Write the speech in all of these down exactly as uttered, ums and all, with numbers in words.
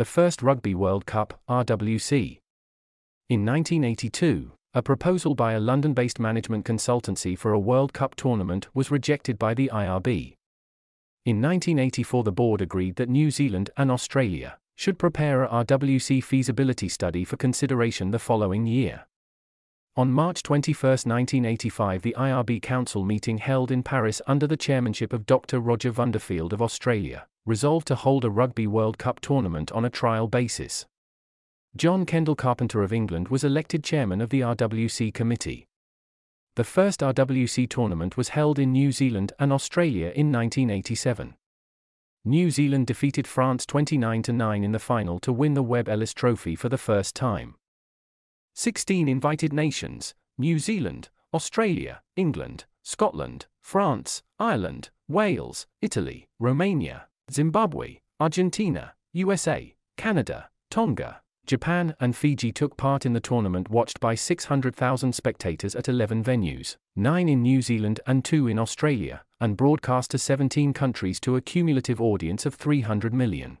The first Rugby World Cup, R W C. In nineteen eighty-two, a proposal by a London-based management consultancy for a World Cup tournament was rejected by the I R B. In nineteen eighty-four, the board agreed that New Zealand and Australia should prepare a R W C feasibility study for consideration the following year. On March twenty-first, nineteen eighty-five, the I R B Council meeting held in Paris under the chairmanship of Doctor Roger Vanderfield of Australia resolved to hold a Rugby World Cup tournament on a trial basis. John Kendall Carpenter of England was elected chairman of the R W C committee. The first R W C tournament was held in New Zealand and Australia in nineteen eighty-seven. New Zealand defeated France twenty-nine to nine in the final to win the Webb Ellis Trophy for the first time. sixteen invited nations, New Zealand, Australia, England, Scotland, France, Ireland, Wales, Italy, Romania, Zimbabwe, Argentina, U S A, Canada, Tonga, Japan and Fiji took part in the tournament, watched by six hundred thousand spectators at eleven venues, nine in New Zealand and two in Australia, and broadcast to seventeen countries to a cumulative audience of three hundred million.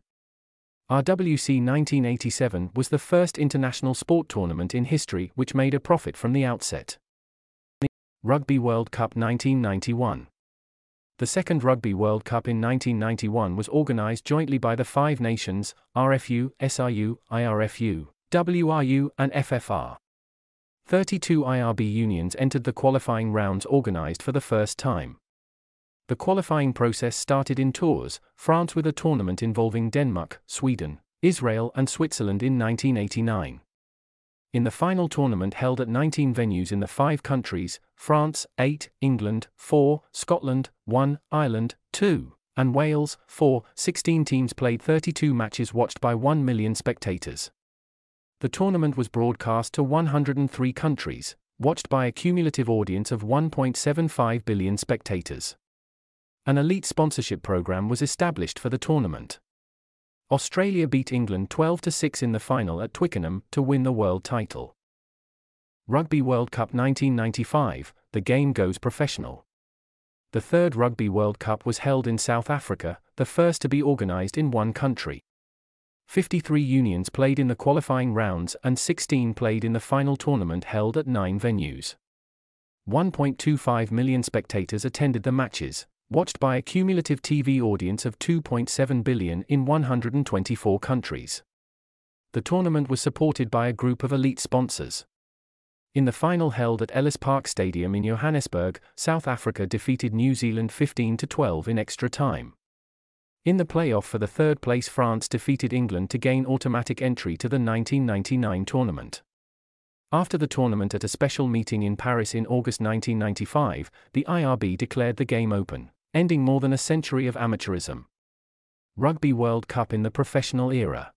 R W C nineteen eighty-seven was the first international sport tournament in history which made a profit from the outset. Rugby World Cup nineteen ninety-one. The second Rugby World Cup in nineteen ninety-one was organised jointly by the five nations, R F U, S R U, I R F U, W R U and F F R. thirty-two I R B unions entered the qualifying rounds organised for the first time. The qualifying process started in Tours, France, with a tournament involving Denmark, Sweden, Israel and Switzerland in nineteen eighty-nine. In the final tournament held at nineteen venues in the five countries, France, eight, England, four, Scotland, one, Ireland, two, and Wales, four, sixteen teams played thirty-two matches watched by one million spectators. The tournament was broadcast to one hundred three countries, watched by a cumulative audience of one point seven five billion spectators. An elite sponsorship program was established for the tournament. Australia beat England twelve to six in the final at Twickenham to win the world title. Rugby World Cup nineteen ninety-five, the game goes professional. The third Rugby World Cup was held in South Africa, the first to be organised in one country. fifty-three unions played in the qualifying rounds and sixteen played in the final tournament held at nine venues. one point two five million spectators attended the matches, watched by a cumulative T V audience of two point seven billion in one hundred twenty-four countries. The tournament was supported by a group of elite sponsors. In the final held at Ellis Park Stadium in Johannesburg, South Africa defeated New Zealand fifteen to twelve in extra time. In the playoff for the third place, France defeated England to gain automatic entry to the nineteen ninety-nine tournament. After the tournament, at a special meeting in Paris in August nineteen ninety-five, the I R B declared the game open, ending more than a century of amateurism. Rugby World Cup in the professional era.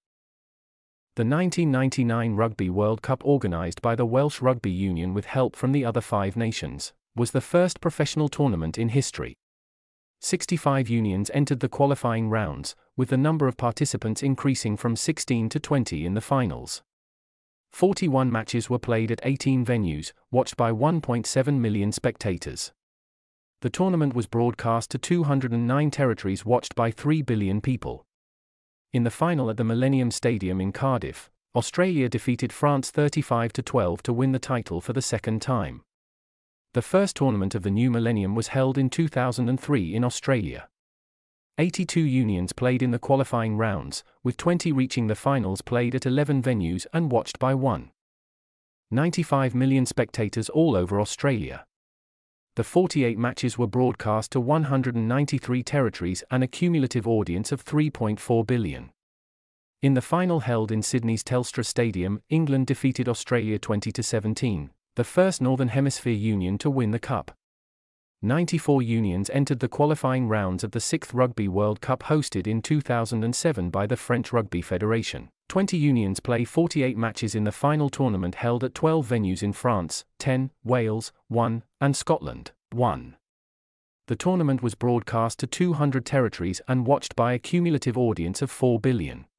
The nineteen ninety-nine Rugby World Cup, organised by the Welsh Rugby Union with help from the other five nations, was the first professional tournament in history. sixty-five unions entered the qualifying rounds, with the number of participants increasing from sixteen to twenty in the finals. forty-one matches were played at eighteen venues, watched by one point seven million spectators. The tournament was broadcast to two hundred nine territories, watched by three billion people. In the final at the Millennium Stadium in Cardiff, Australia defeated France thirty-five to twelve to win the title for the second time. The first tournament of the new millennium was held in two thousand three in Australia. eighty-two unions played in the qualifying rounds, with twenty reaching the finals, played at eleven venues and watched by one point nine five million spectators all over Australia. The forty-eight matches were broadcast to one hundred ninety-three territories and a cumulative audience of three point four billion. In the final held in Sydney's Telstra Stadium, England defeated Australia twenty to seventeen, the first Northern Hemisphere union to win the cup. ninety-four unions entered the qualifying rounds of the sixth Rugby World Cup, hosted in two thousand seven by the French Rugby Federation. twenty unions play forty-eight matches in the final tournament held at twelve venues in France, ten, Wales, one, and Scotland, one. The tournament was broadcast to two hundred territories and watched by a cumulative audience of four billion.